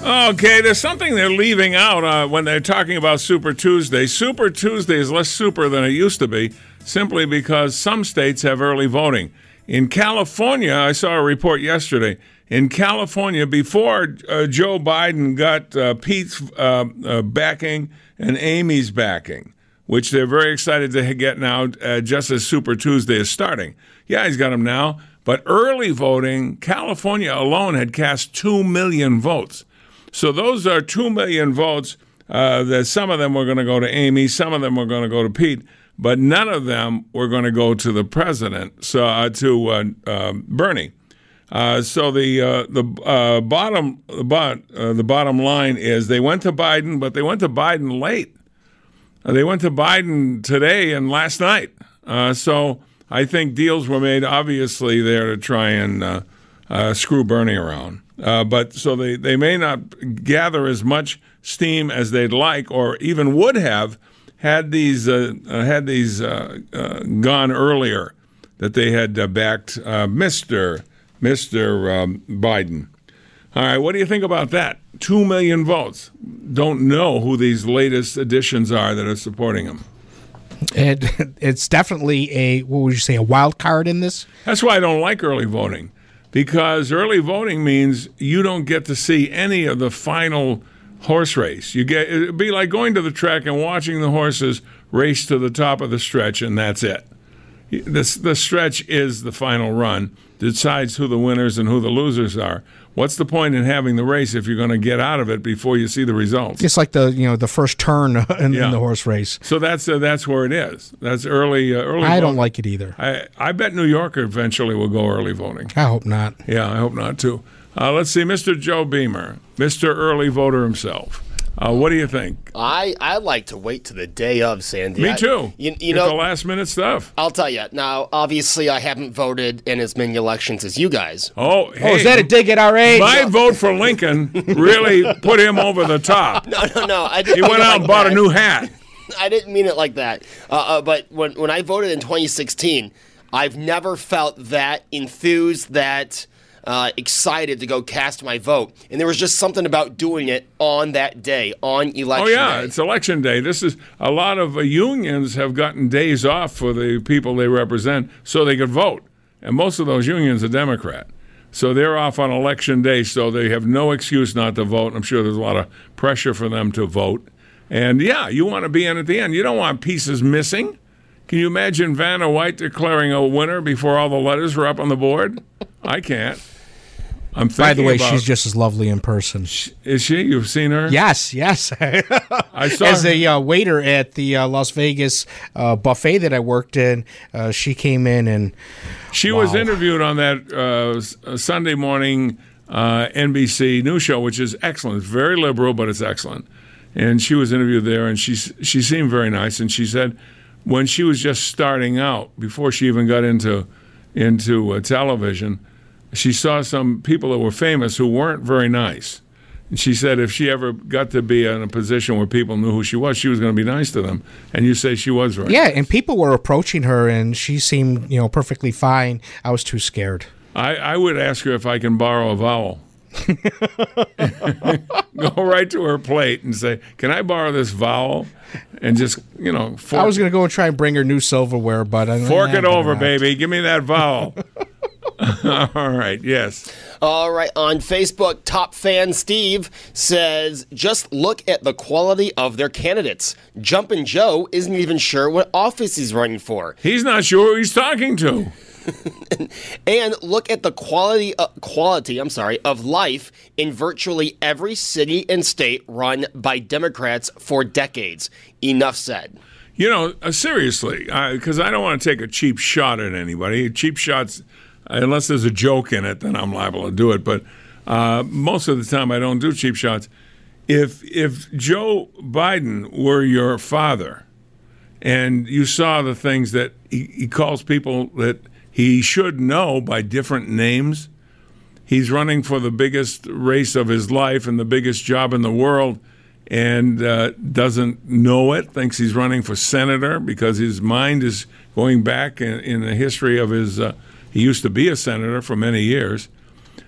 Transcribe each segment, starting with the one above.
Okay, there's something they're leaving out when they're talking about Super Tuesday. Super Tuesday is less super than it used to be, simply because some states have early voting. In California, I saw a report yesterday. In California, before Joe Biden got Pete's backing and Amy's backing, which they're very excited to get now just as Super Tuesday is starting. Yeah, he's got them now. But early voting, California alone had cast 2 million votes. So those are 2 million votes. That some of them were going to go to Amy, some of them were going to go to Pete, but none of them were going to go to the president, to Bernie. So the bottom line is they went to Biden, but they went to Biden late. They went to Biden today and last night. So I think deals were made, obviously, there to try and screw Bernie around. But so they may not gather as much steam as they'd like, or even would have had these gone earlier, that they had backed Mr. Biden. All right, what do you think about that? 2 million votes. Don't know who these latest additions are that are supporting him. It's definitely what would you say, a wild card in this? That's why I don't like early voting, because early voting means you don't get to see any of the final horse race. It'd be like going to the track and watching the horses race to the top of the stretch, and that's it. The stretch is the final run, decides who the winners and who the losers are. What's the point in having the race if you're going to get out of it before you see the results? It's like the first turn in the horse race. So that's where it is. That's early. I don't like it either. I bet New York eventually will go early voting. I hope not. Yeah, I hope not too. Let's see, Mr. Joe Beamer, Mr. Early Voter himself. What do you think? I like to wait to the day of, Sandy. Me too. You know, the last minute stuff. I'll tell you. Now, obviously, I haven't voted in as many elections as you guys. Oh, hey, is that a dig at our age? My vote for Lincoln really put him over the top. No. He went out and bought a new hat. I didn't mean it like that. But when I voted in 2016, I've never felt that enthused, that excited to go cast my vote. And there was just something about doing it on that day, on election day. Oh, yeah, it's election day. This is a lot of unions have gotten days off for the people they represent so they could vote. And most of those unions are Democrat. So they're off on election day, so they have no excuse not to vote. I'm sure there's a lot of pressure for them to vote. And, yeah, you want to be in at the end. You don't want pieces missing. Can you imagine Vanna White declaring a winner before all the letters were up on the board? I can't. By the way, she's just as lovely in person. Is she? You've seen her? Yes. I saw as a waiter at the Las Vegas buffet that I worked in. She came in and she was interviewed on that Sunday morning NBC news show, which is excellent. It's very liberal, but it's excellent. And she was interviewed there, and she seemed very nice. And she said when she was just starting out, before she even got into television, she saw some people that were famous who weren't very nice. And she said if she ever got to be in a position where people knew who she was going to be nice to them. And you say she was very nice. And people were approaching her, and she seemed perfectly fine. I was too scared. I would ask her if I can borrow a vowel. Go right to her plate and say, can I borrow this vowel? And just, I was going to go and try and bring her new silverware, but I fork it over, baby. Give me that vowel. All right, yes. All right, on Facebook, Top Fan Steve says, just look at the quality of their candidates. Jumpin' Joe isn't even sure what office he's running for. He's not sure who he's talking to. And look at the quality of life in virtually every city and state run by Democrats for decades. Enough said. Seriously, because I don't want to take a cheap shot at anybody. Cheap shots, unless there's a joke in it, then I'm liable to do it. But most of the time I don't do cheap shots. If Joe Biden were your father and you saw the things that he calls people that he should know by different names, he's running for the biggest race of his life and the biggest job in the world and doesn't know it, thinks he's running for senator because his mind is going back in the history of his he used to be a senator for many years.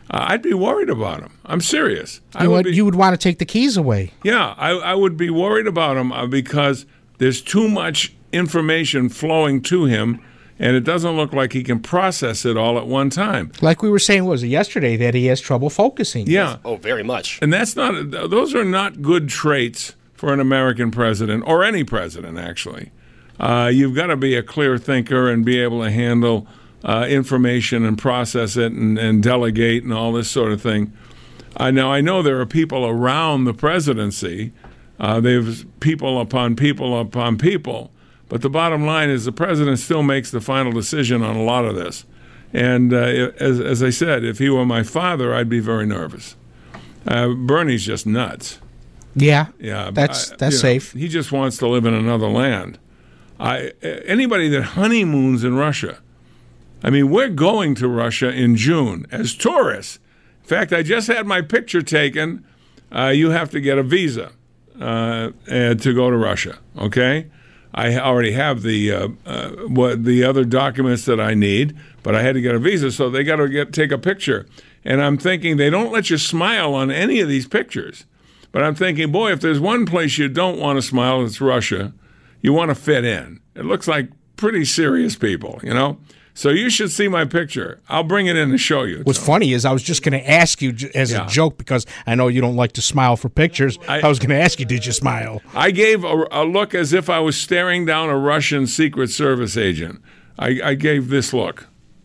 I'd be worried about him. I'm serious. You would want to take the keys away. Yeah, I would be worried about him because there's too much information flowing to him, and it doesn't look like he can process it all at one time. Like we were saying, was it yesterday, that he has trouble focusing? Yeah. Oh, very much. And those are not good traits for an American president, or any president, actually. You've got to be a clear thinker and be able to handle information and process it and delegate and all this sort of thing. Now, I know there are people around the presidency. There's people upon people upon people. But the bottom line is the president still makes the final decision on a lot of this. And as I said, if he were my father, I'd be very nervous. Bernie's just nuts. Yeah, yeah, that's safe. He just wants to live in another land. Anybody that honeymoons in Russia, I mean, we're going to Russia in June as tourists. In fact, I just had my picture taken. You have to get a visa to go to Russia. Okay, I already have the other documents that I need, but I had to get a visa, so they got to take a picture. And I'm thinking they don't let you smile on any of these pictures. But I'm thinking, boy, if there's one place you don't want to smile, it's Russia. You want to fit in. It looks like pretty serious people, you know? So you should see my picture. I'll bring it in to show you. What's funny is I was just going to ask you as a joke, because I know you don't like to smile for pictures. I was going to ask you, did you smile? I gave a look as if I was staring down a Russian Secret Service agent. I gave this look.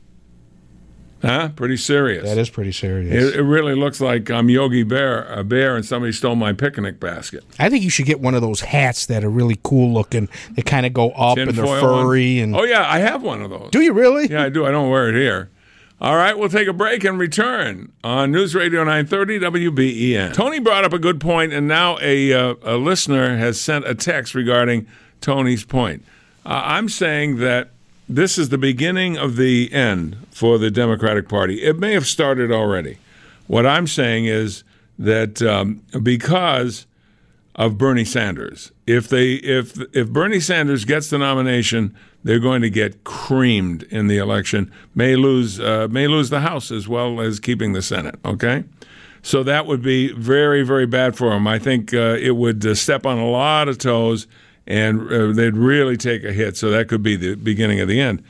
Huh? Pretty serious. That is pretty serious. It really looks like I'm Yogi Bear, and somebody stole my picnic basket. I think you should get one of those hats that are really cool looking. They kind of go up and they're furry. And oh, yeah, I have one of those. Do you really? Yeah, I do. I don't wear it here. All right, we'll take a break and return on News Radio 930 WBEN. Tony brought up a good point, and now a listener has sent a text regarding Tony's point. I'm saying that this is the beginning of the end for the Democratic Party. It may have started already. What I'm saying is that because of Bernie Sanders, if Bernie Sanders gets the nomination, they're going to get creamed in the election. May lose the House as well as keeping the Senate. Okay, so that would be very, very bad for them. I think it would step on a lot of toes, and they'd really take a hit. So that could be the beginning of the end.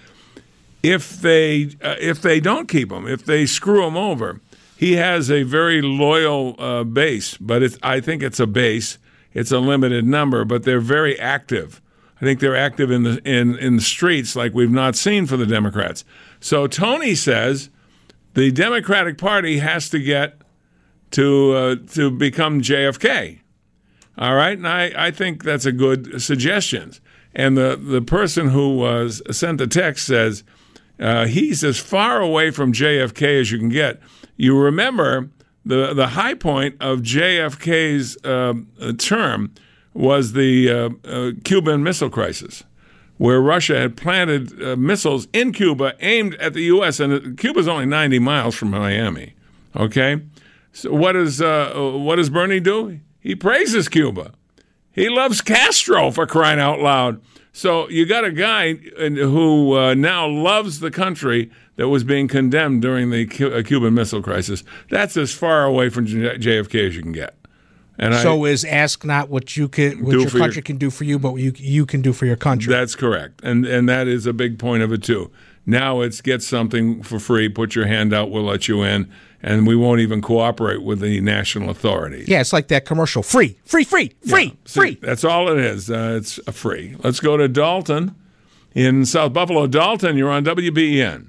If they don't keep him, if they screw him over, he has a very loyal base. But I think it's a base. It's a limited number, but they're very active. I think they're active in the streets like we've not seen for the Democrats. So Tony says the Democratic Party has to get to become JFK. All right, and I think that's a good suggestion. And the person who sent the text says he's as far away from JFK as you can get. You remember the high point of JFK's term was the Cuban Missile Crisis, where Russia had planted missiles in Cuba aimed at the U.S., and Cuba's only 90 miles from Miami. Okay, so what does Bernie do? He praises Cuba. He loves Castro, for crying out loud. So you got a guy who now loves the country that was being condemned during the Cuban Missile Crisis. That's as far away from JFK as you can get. And is ask not what your country can do for you, but what you can do for your country. That's correct. And that is a big point of it, too. Now it's get something for free, put your hand out, we'll let you in, and we won't even cooperate with the national authorities. Yeah, it's like that commercial, free. See, that's all it is. It's free. Let's go to Dalton in South Buffalo. Dalton, you're on WBEN.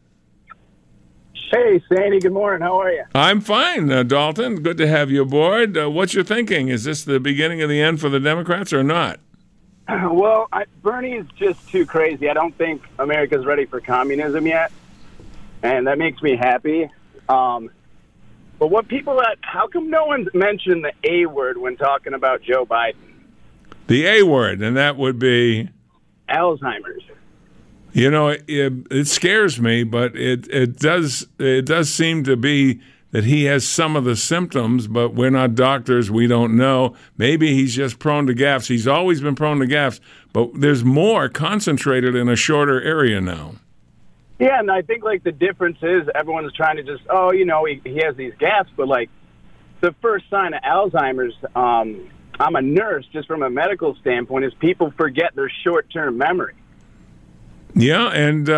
Hey, Sandy, good morning. How are you? I'm fine, Dalton. Good to have you aboard. What's your thinking? Is this the beginning of the end for the Democrats or not? Well, Bernie is just too crazy. I don't think America's ready for communism yet, and that makes me happy. But how come no one's mentioned the A word when talking about Joe Biden? The A word, and that would be? Alzheimer's. You know, it scares me, but it does seem to be that he has some of the symptoms, but we're not doctors. We don't know. Maybe he's just prone to gaffes. He's always been prone to gaffes, but there's more concentrated in a shorter area now. Yeah, and I think, like, the difference is everyone's trying to just, he has these gaps, but, like, the first sign of Alzheimer's, I'm a nurse, just from a medical standpoint, is people forget their short-term memory. Yeah, and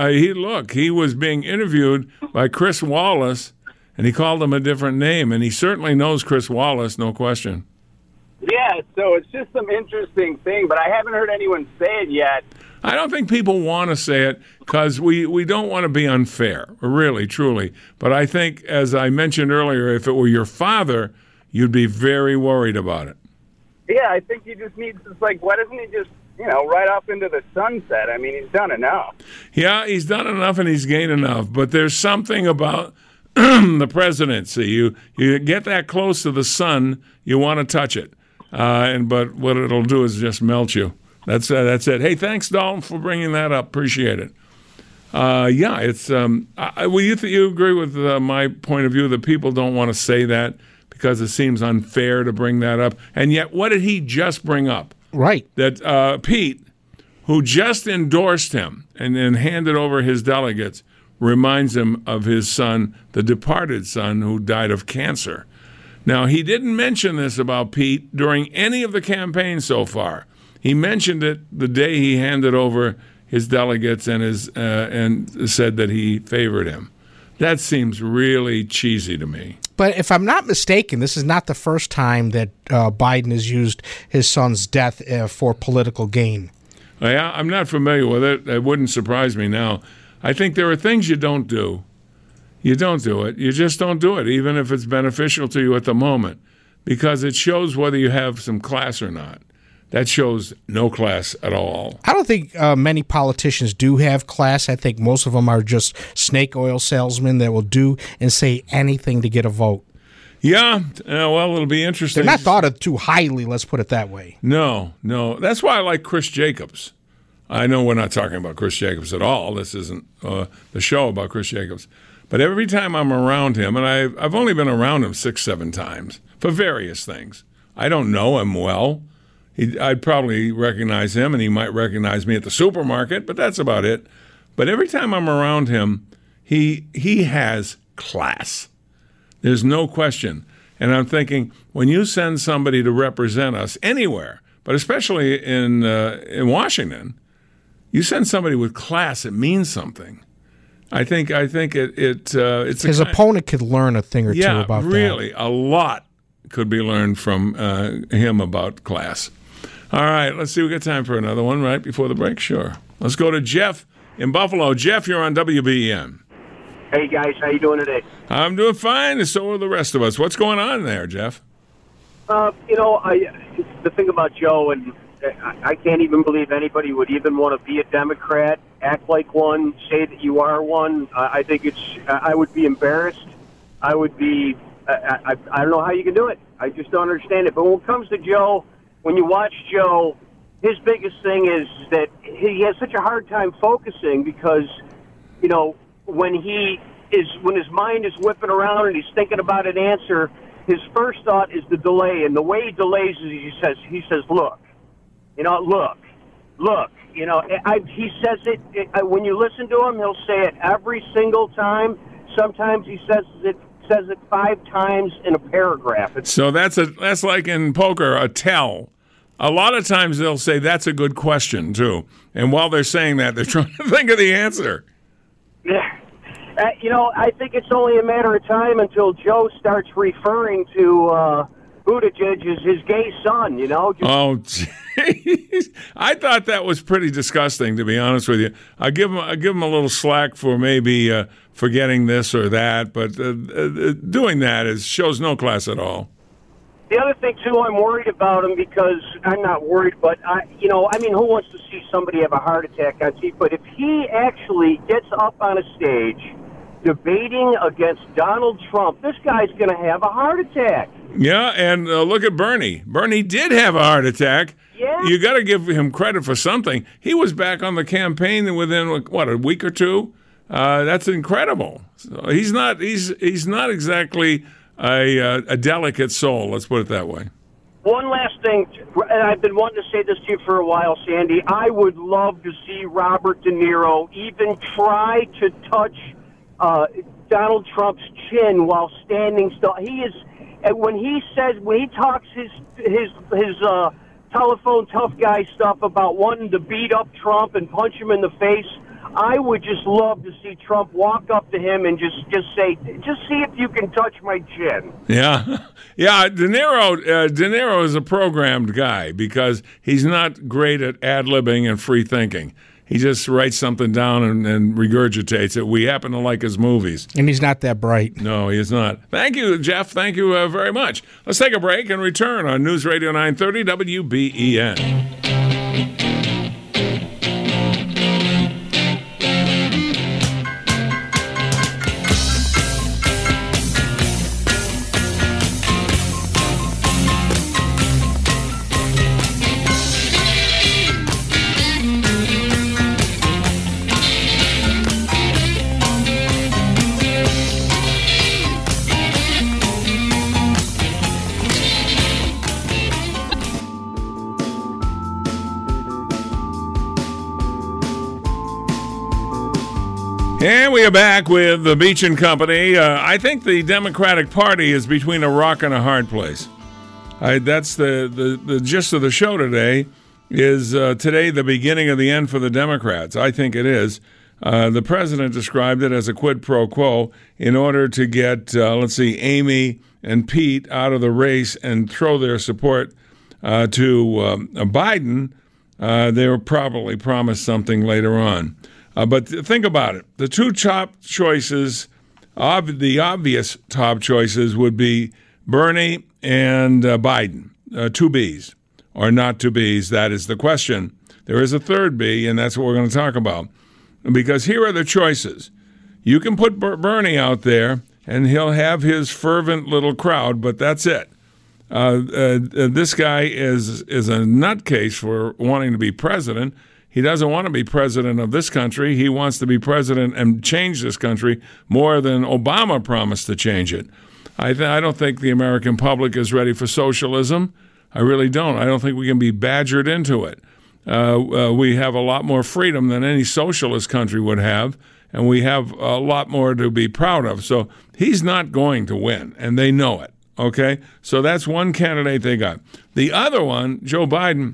he was being interviewed by Chris Wallace, and he called him a different name, and he certainly knows Chris Wallace, no question. Yeah, so it's just some interesting thing, but I haven't heard anyone say it yet. I don't think people want to say it because we don't want to be unfair, really, truly. But I think, as I mentioned earlier, if it were your father, you'd be very worried about it. Yeah, I think he just needs, why doesn't he just, right up into the sunset? I mean, he's done enough. Yeah, he's done enough and he's gained enough. But there's something about the presidency. You get that close to the sun, you want to touch it. But what it'll do is just melt you. That's it. Hey, thanks, Dalton, for bringing that up. Appreciate it. It's. You agree with my point of view that people don't want to say that because it seems unfair to bring that up. And yet, what did he just bring up? Right. That Pete, who just endorsed him and then handed over his delegates, reminds him of his son, the departed son, who died of cancer. Now, he didn't mention this about Pete during any of the campaign so far. He mentioned it the day he handed over his delegates and and said that he favored him. That seems really cheesy to me. But if I'm not mistaken, this is not the first time that Biden has used his son's death for political gain. Yeah, I'm not familiar with it. It wouldn't surprise me now. I think there are things you don't do. You don't do it. You just don't do it, even if it's beneficial to you at the moment, because it shows whether you have some class or not. That shows no class at all. I don't think many politicians do have class. I think most of them are just snake oil salesmen that will do and say anything to get a vote. Yeah, well, it'll be interesting. They're not thought of too highly, let's put it that way. No. That's why I like Chris Jacobs. I know we're not talking about Chris Jacobs at all. This isn't the show about Chris Jacobs. But every time I'm around him, and I've only been around him 6-7 times for various things. I don't know him well. I'd probably recognize him, and he might recognize me at the supermarket, but that's about it. But every time I'm around him, he has class. There's no question. And I'm thinking, when you send somebody to represent us anywhere, but especially in Washington, you send somebody with class, it means something. I think it's his opponent could learn a thing or two about that. Yeah, really, a lot could be learned from him about class. All right, let's see. We got time for another one right before the break. Sure. Let's go to Jeff in Buffalo. Jeff, you're on WBEN. Hey guys, how you doing today? I'm doing fine, and so are the rest of us. What's going on there, Jeff? The thing about Joe, and I can't even believe anybody would even want to be a Democrat, act like one, say that you are one. I think I would be embarrassed. I would be. I don't know how you can do it. I just don't understand it. But when it comes to Joe, when you watch Joe, his biggest thing is that he has such a hard time focusing because, when his mind is whipping around and he's thinking about an answer, his first thought is the delay. And the way he delays is he says, look. Look. He says it when you listen to him. He'll say it every single time. Sometimes he says it 5 times in a paragraph. So that's like in poker, a tell. A lot of times they'll say that's a good question too, and while they're saying that, they're trying to think of the answer. Yeah, I think it's only a matter of time until Joe starts referring to Buttigieg as his gay son. Oh, geez. I thought that was pretty disgusting, to be honest with you. I give him a little slack for maybe forgetting this or that, but doing that shows no class at all. The other thing too, I'm worried about him because I'm not worried, but who wants to see somebody have a heart attack on TV? But if he actually gets up on a stage debating against Donald Trump, this guy's going to have a heart attack. Yeah, and look at Bernie. Bernie did have a heart attack. Yeah. You got to give him credit for something. He was back on the campaign within a week or two. That's incredible. So he's not exactly a delicate soul. Let's put it that way. One last thing, and I've been wanting to say this to you for a while, Sandy. I would love to see Robert De Niro even try to touch Donald Trump's chin while standing still. He is, when he talks his telephone tough guy stuff about wanting to beat up Trump and punch him in the face, I would just love to see Trump walk up to him and just say, just see if you can touch my chin. Yeah. Yeah, De Niro is a programmed guy because he's not great at ad-libbing and free thinking. He just writes something down and regurgitates it. We happen to like his movies. And he's not that bright. No, he is not. Thank you, Jeff. Thank you very much. Let's take a break and return on News Radio 930 WBEN. And we are back with the Beach and Company. I think the Democratic Party is between a rock and a hard place. That's the gist of the show today. Is today the beginning of the end for the Democrats? I think it is. The president described it as a quid pro quo in order to get, Amy and Pete out of the race and throw their support to Biden. They were probably promised something later on. But think about it. The two top choices, the obvious top choices would be Bernie and Biden. Two Bs or not two Bs, that is the question. There is a third B, and that's what we're going to talk about. Because here are the choices. You can put Bernie out there, and he'll have his fervent little crowd, but that's it. This guy is a nutcase for wanting to be president. He doesn't want to be president of this country. He wants to be president and change this country more than Obama promised to change it. I don't think the American public is ready for socialism. I really don't. I don't think we can be badgered into it. We have a lot more freedom than any socialist country would have, and we have a lot more to be proud of. So he's not going to win, and they know it, okay? So that's one candidate they got. The other one, Joe Biden,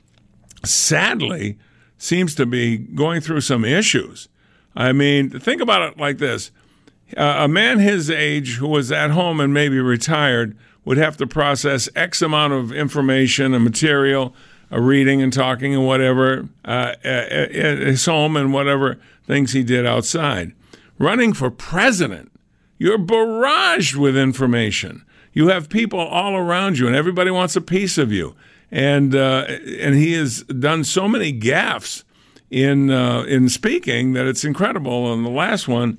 sadly, seems to be going through some issues. I mean, think about it like this. A man his age who was at home and maybe retired would have to process X amount of information and material, reading and talking and whatever, at his home and whatever things he did outside. Running for president, you're barraged with information. You have people all around you, and everybody wants a piece of you. And he has done so many gaffes in speaking that it's incredible. And the last one,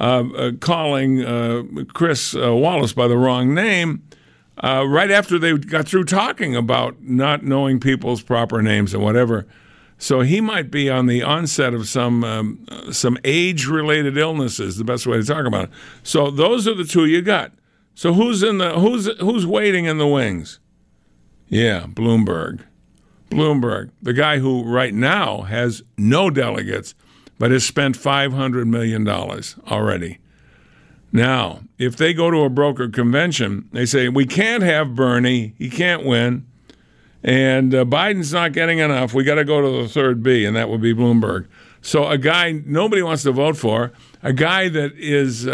calling Chris Wallace by the wrong name, right after they got through talking about not knowing people's proper names and whatever. So he might be on the onset of some age-related illnesses. The best way to talk about it. So those are the two you got. So who's waiting in the wings? Yeah, Bloomberg. Bloomberg, the guy who right now has no delegates, but has spent $500 million already. Now, if they go to a broker convention, they say, we can't have Bernie, he can't win, and Biden's not getting enough, we got to go to the third B, and that would be Bloomberg. So a guy nobody wants to vote for, a guy that is,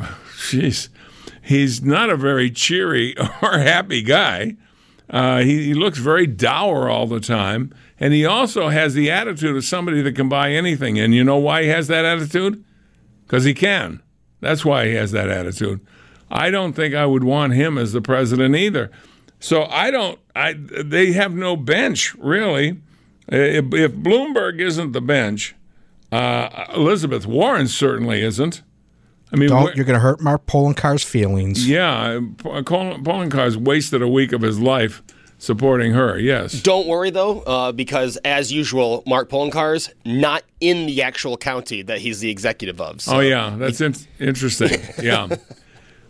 he's not a very cheery or happy guy. He looks very dour all the time, and he also has the attitude of somebody that can buy anything. And you know why he has that attitude? Because he can. That's why he has that attitude. I don't think I would want him as the president either. So they have no bench, really. If Bloomberg isn't the bench, Elizabeth Warren certainly isn't. I mean, you're going to hurt Mark Poloncar's feelings. Yeah, Poloncar's wasted a week of his life supporting her, yes. Don't worry, though, because as usual, Mark Poloncar's not in the actual county that he's the executive of. So. Oh, yeah, that's interesting, yeah.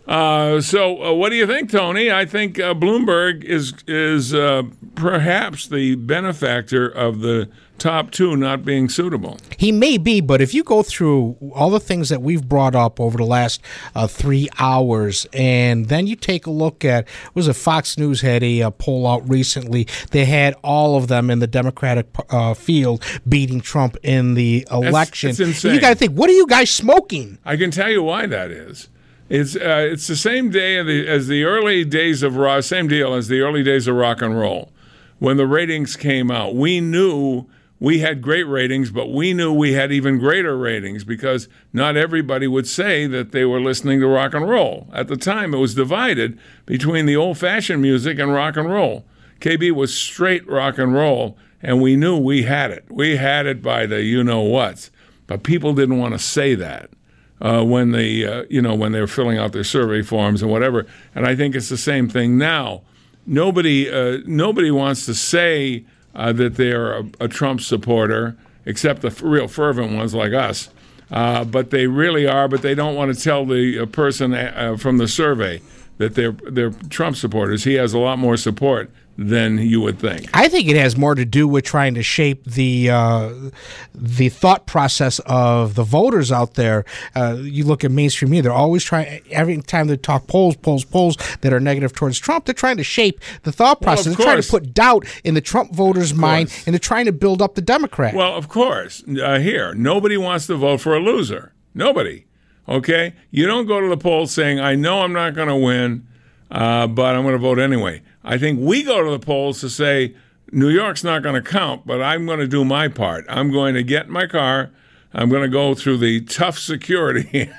So what do you think, Tony? I think Bloomberg is perhaps the benefactor of the top two not being suitable. He may be, but if you go through all the things that we've brought up over the last 3 hours, and then you take a look at, Fox News had a poll out recently. They had all of them in the Democratic field beating Trump in the election. That's insane. You got to think, what are you guys smoking? I can tell you why that is. It's the same day as the early days of rock, same deal as the early days of rock and roll. When the ratings came out, we knew we had great ratings, but we knew we had even greater ratings because not everybody would say that they were listening to rock and roll. At the time, it was divided between the old-fashioned music and rock and roll. KB was straight rock and roll, and we knew we had it. We had it by the you-know-whats, but people didn't want to say that. When they were filling out their survey forms and whatever. And I think it's the same thing now. Nobody wants to say that they're a Trump supporter, except the real fervent ones like us. But they really are. But they don't want to tell the person from the survey that they're Trump supporters. He has a lot more support than you would think. I think it has more to do with trying to shape the thought process of the voters out there. You look at mainstream media; they're always trying. Every time they talk polls that are negative towards Trump, they're trying to shape the thought process. They're trying to put doubt in the Trump voters' mind, and they're trying to build up the Democrat. Well, of course. Here, nobody wants to vote for a loser. Nobody. Okay, you don't go to the polls saying, "I know I'm not going to win, but I'm going to vote anyway." I think we go to the polls to say, New York's not going to count, but I'm going to do my part. I'm going to get in my car. I'm going to go through the tough security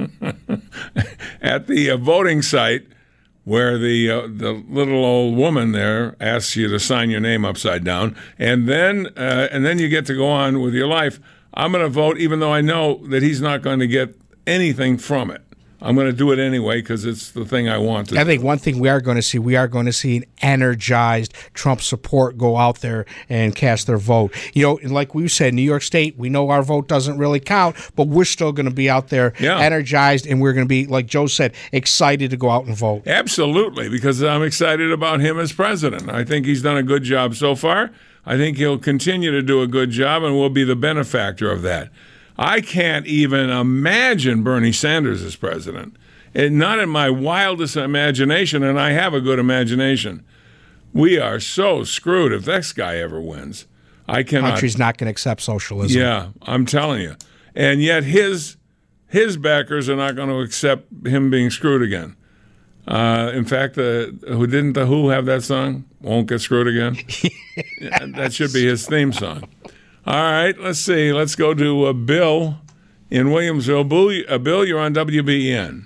at the voting site where the little old woman there asks you to sign your name upside down, and then you get to go on with your life. I'm going to vote even though I know that he's not going to get anything from it. I'm going to do it anyway because it's the thing I want to do. I think one thing we are going to see an energized Trump support go out there and cast their vote. Like we said, New York State, we know our vote doesn't really count, but we're still going to be out there energized, and we're going to be, like Joe said, excited to go out and vote. Absolutely, because I'm excited about him as president. I think he's done a good job so far. I think he'll continue to do a good job, and we'll be the benefactor of that. I can't even imagine Bernie Sanders as president. Not in my wildest imagination, and I have a good imagination. We are so screwed if this guy ever wins. I cannot. The country's not going to accept socialism. Yeah, I'm telling you. And yet his backers are not going to accept him being screwed again. In fact, didn't the Who have that song? Won't Get Screwed Again? Yes. That should be his theme song. All right, let's see. Let's go to Bill in Williamsville. Bill, you're on WBEN.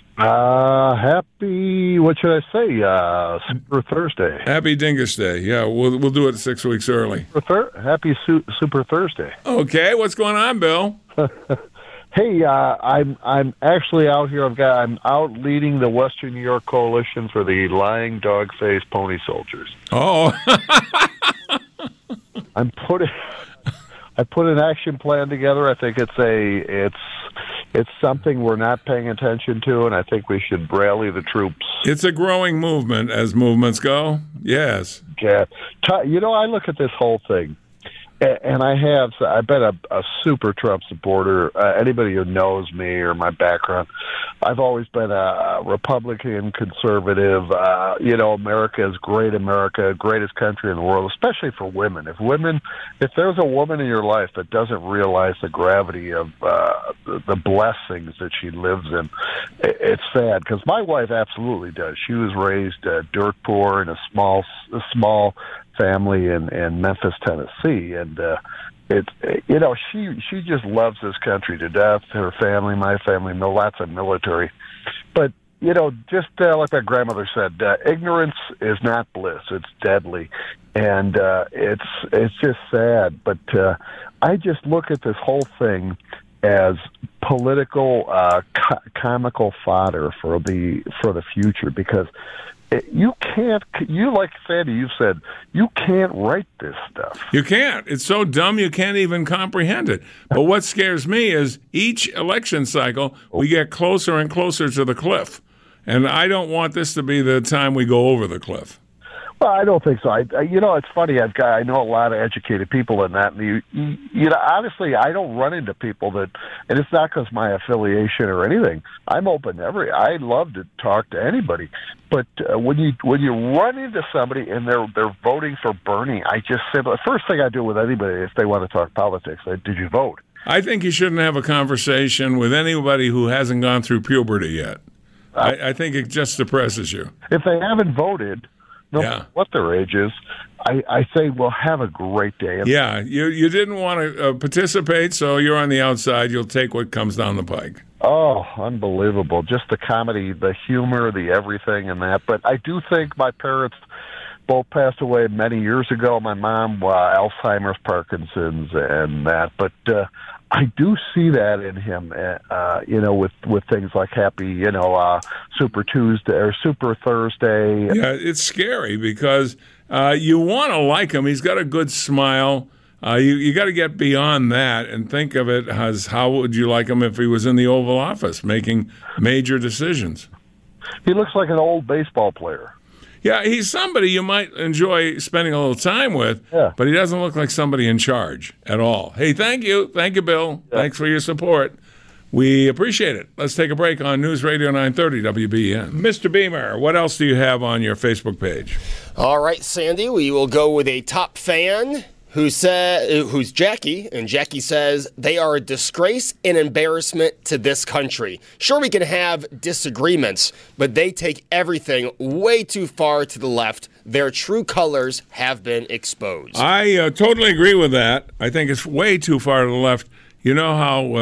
What should I say? Super Thursday. Happy Dingus Day. Yeah, we'll do it 6 weeks early. Happy Super Thursday. Okay, what's going on, Bill? Hey, I'm actually out here. I'm out leading the Western New York Coalition for the Lying Dog-Faced Pony Soldiers. Oh. I put an action plan together. I think it's something we're not paying attention to, and I think we should rally the troops. It's a growing movement, as movements go. Yes. Yeah. I look at this whole thing, and I've been a super Trump supporter. Anybody who knows me or my background, I've always been a Republican, conservative. America is great. America, greatest country in the world, especially for women. If there's a woman in your life that doesn't realize the gravity of the blessings that she lives in, it's sad. Because my wife absolutely does. She was raised dirt poor in a small family in Memphis, Tennessee, and she just loves this country to death. Her family, my family, lots of military, but just like my grandmother said, ignorance is not bliss; it's deadly, and it's just sad. But I just look at this whole thing as political, comical fodder for the future, because you can't, like Sandy, you said, you can't write this stuff. You can't. It's so dumb you can't even comprehend it. But what scares me is each election cycle we get closer and closer to the cliff. And I don't want this to be the time we go over the cliff. Well, I don't think so. It's funny. I know a lot of educated people in that. And honestly, I don't run into people that, and it's not because my affiliation or anything. I'm open to I love to talk to anybody. But when you run into somebody and they're voting for Bernie, I just say the first thing I do with anybody if they want to talk politics, did you vote? I think you shouldn't have a conversation with anybody who hasn't gone through puberty yet. I think it just depresses you. If they haven't voted, no matter what their age is, I say, well, have a great day. Yeah, you didn't want to participate, so you're on the outside. You'll take what comes down the pike. Oh, unbelievable. Just the comedy, the humor, the everything and that. But I do think my parents both passed away many years ago. My mom, Alzheimer's, Parkinson's, and that. But I do see that in him, with things like Happy, Super Tuesday or Super Thursday. Yeah, it's scary because you want to like him. He's got a good smile. You got to get beyond that and think of it as how would you like him if he was in the Oval Office making major decisions. He looks like an old baseball player. Yeah, he's somebody you might enjoy spending a little time with, but he doesn't look like somebody in charge at all. Hey, thank you. Thank you, Bill. Yeah. Thanks for your support. We appreciate it. Let's take a break on News Radio 930 WBEN. Mr. Beamer, what else do you have on your Facebook page? All right, Sandy, we will go with a top fan who's Jackie, and Jackie says they are a disgrace and embarrassment to this country. Sure, we can have disagreements, but they take everything way too far to the left. Their true colors have been exposed. I totally agree with that. I think it's way too far to the left. You know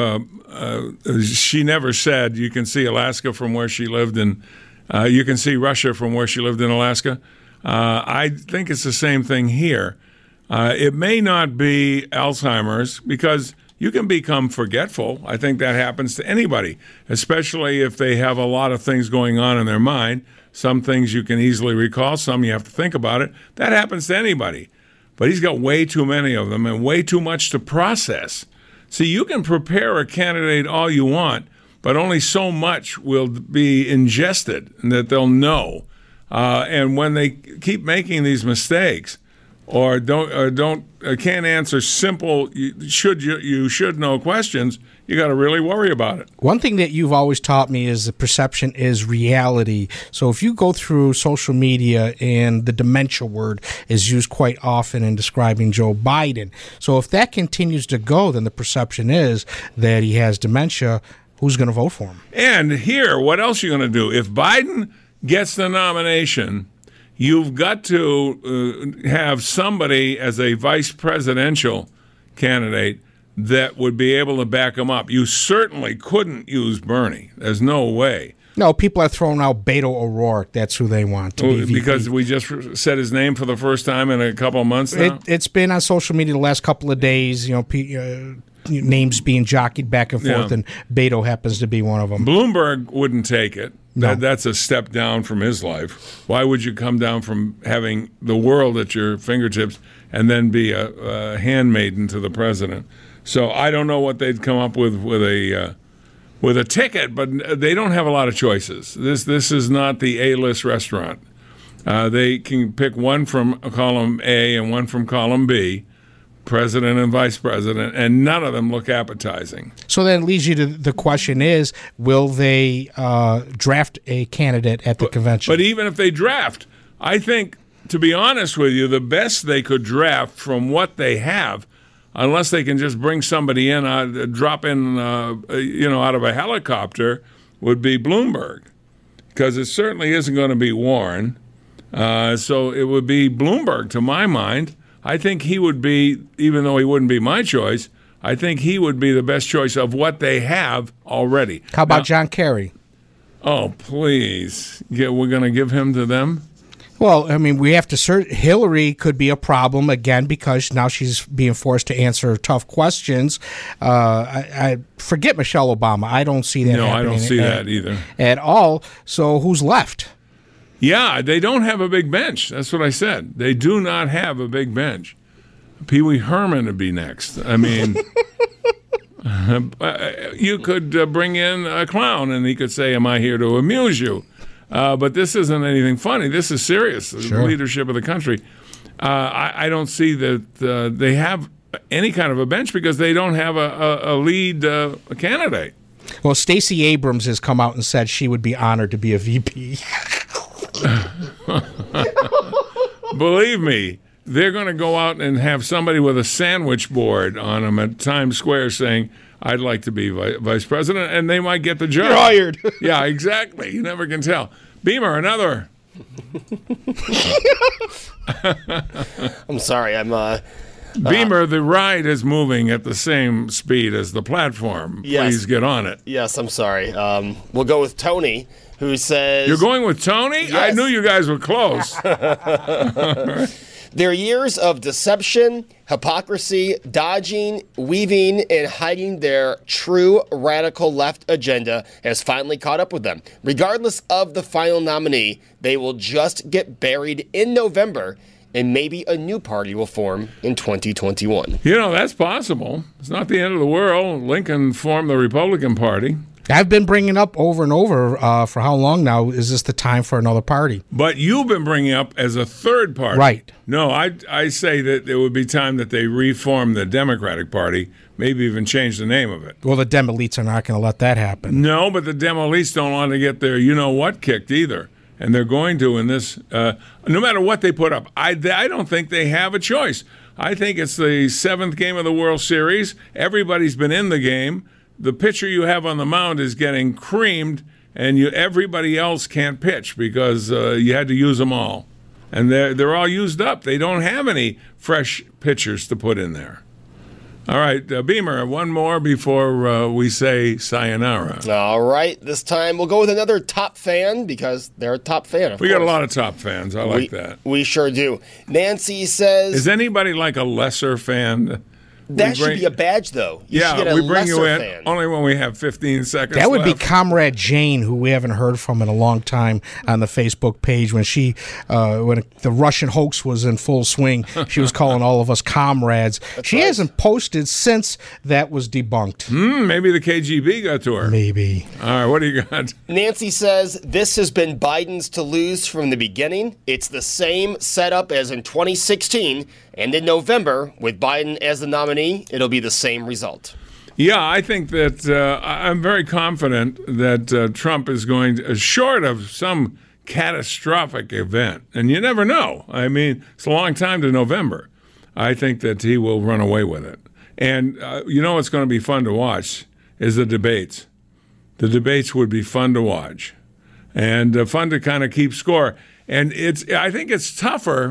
how she never said you can see Alaska from where she lived, and you can see Russia from where she lived in Alaska. I think it's the same thing here. It may not be Alzheimer's because you can become forgetful. I think that happens to anybody, especially if they have a lot of things going on in their mind. Some things you can easily recall, some you have to think about it. That happens to anybody. But he's got way too many of them and way too much to process. See, you can prepare a candidate all you want, but only so much will be ingested that they'll know. And when they keep making these mistakes, or can't answer simple you should know questions, you got to really worry about it. One thing that you've always taught me is the perception is reality. So if you go through social media, and the dementia word is used quite often in describing Joe Biden. So if that continues to go, then the perception is that he has dementia. Who's going to vote for him? And here, what else are you going to do? If Biden gets the nomination, you've got to have somebody as a vice presidential candidate that would be able to back him up. You certainly couldn't use Bernie. There's no way. No, people are throwing out Beto O'Rourke. That's who they want to be VP. Because we just said his name for the first time in a couple of months now? It's been on social media the last couple of days, names being jockeyed back and forth, and Beto happens to be one of them. Bloomberg wouldn't take it. No. That's a step down from his life. Why would you come down from having the world at your fingertips and then be a handmaiden to the president? So I don't know what they'd come up with a ticket, but they don't have a lot of choices. This is not the A-list restaurant. They can pick one from column A and one from column B, president and vice president, and none of them look appetizing. So that leads you to the question is, will they draft a candidate at the convention? But even if they draft, I think, to be honest with you, the best they could draft from what they have, unless they can just bring somebody in, drop in, out of a helicopter, would be Bloomberg. Because it certainly isn't going to be Warren. So it would be Bloomberg, to my mind. I think he would be, even though he wouldn't be my choice, I think he would be the best choice of what they have already. How about John Kerry? Oh, please. We're going to give him to them? Well, I mean, we have to search. Hillary could be a problem again because now she's being forced to answer tough questions. I forget Michelle Obama. I don't see that happening. No, I don't see that either. At all. So who's left? Yeah, they don't have a big bench. That's what I said. They do not have a big bench. Pee Wee Herman would be next. I mean, you could bring in a clown and he could say, "Am I here to amuse you?" But this isn't anything funny. This is serious. The Sure. leadership of the country. I don't see that they have any kind of a bench because they don't have a lead candidate. Well, Stacey Abrams has come out and said she would be honored to be a VP. Believe me, they're going to go out and have somebody with a sandwich board on them at Times Square saying, I'd like to be vice president, and they might get the job. You're hired. Yeah, exactly. You never can tell. Beamer, another. I'm sorry. Beamer, the ride is moving at the same speed as the platform. Yes. Please get on it. Yes, I'm sorry. We'll go with Tony, who says... You're going with Tony? Yes. I knew you guys were close. Their years of deception, hypocrisy, dodging, weaving, and hiding their true radical left agenda has finally caught up with them. Regardless of the final nominee, they will just get buried in November, and maybe a new party will form in 2021. You know, that's possible. It's not the end of the world. Lincoln formed the Republican Party. I've been bringing up over and over for how long now, is this the time for another party? But you've been bringing up as a third party. Right. No, I say that it would be time that they reform the Democratic Party, maybe even change the name of it. Well, the Dem elites are not going to let that happen. No, but the Dem elites don't want to get their you-know-what kicked either. And they're going to in this, no matter what they put up. I don't think they have a choice. I think it's the seventh game of the World Series. Everybody's been in the game. The pitcher you have on the mound is getting creamed, and everybody else can't pitch because you had to use them all. And they're all used up. They don't have any fresh pitchers to put in there. All right, Beamer, one more before we say sayonara. All right, this time we'll go with another top fan because they're a top fan, of We course. got a lot of top fans. I like that. We sure do. Nancy says... Is anybody like a lesser fan? That should be a badge, though. You should get a we bring lesser you in fan. only when we have 15 seconds That would be left. Comrade Jane, who we haven't heard from in a long time on the Facebook page. When when the Russian hoax was in full swing, she was calling all of us comrades. She hasn't posted since that was debunked. Maybe the KGB got to her. Maybe. All right, what do you got? Nancy says, this has been Biden's to lose from the beginning. It's the same setup as in 2016, and in November, with Biden as the nominee, it'll be the same result. Yeah, I think that I'm very confident that Trump is going to, short of some catastrophic event, and you never know. I mean, it's a long time to November. I think that he will run away with it. And you know what's going to be fun to watch is the debates. The debates would be fun to watch and fun to kind of keep score. And I think it's tougher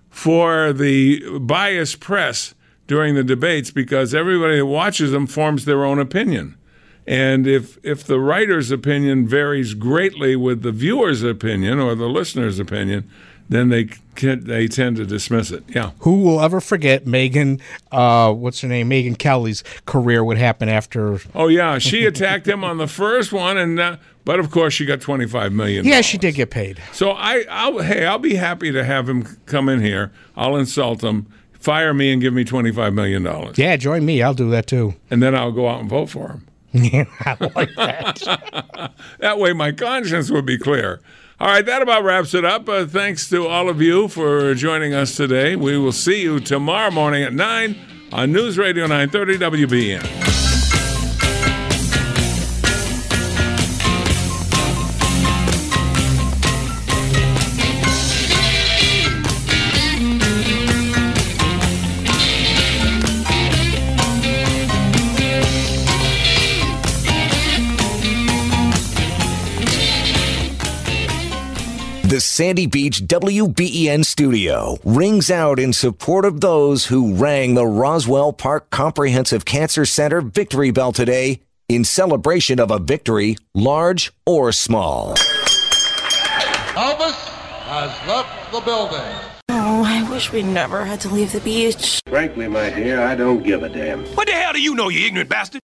for the biased press during the debates because everybody that watches them forms their own opinion. And if the writer's opinion varies greatly with the viewer's opinion or the listener's opinion, then they tend to dismiss it. Yeah. Who will ever forget Megyn, what's her name, Megyn Kelly's career, what happened after... Oh, yeah. She attacked him on the first one, and but, of course, she got $25 million. Yeah, she did get paid. So, I'll be happy to have him come in here. I'll insult him, fire me, and give me $25 million. Yeah, join me. I'll do that, too. And then I'll go out and vote for him. Yeah, I like that. That way my conscience would be clear. All right, that about wraps it up. Thanks to all of you for joining us today. We will see you tomorrow morning at 9 on News Radio 930 WBN. The Sandy Beach WBEN studio rings out in support of those who rang the Roswell Park Comprehensive Cancer Center victory bell today in celebration of a victory, large or small. Elvis has left the building. Oh, I wish we never had to leave the beach. Frankly, my dear, I don't give a damn. What the hell do you know, you ignorant bastard?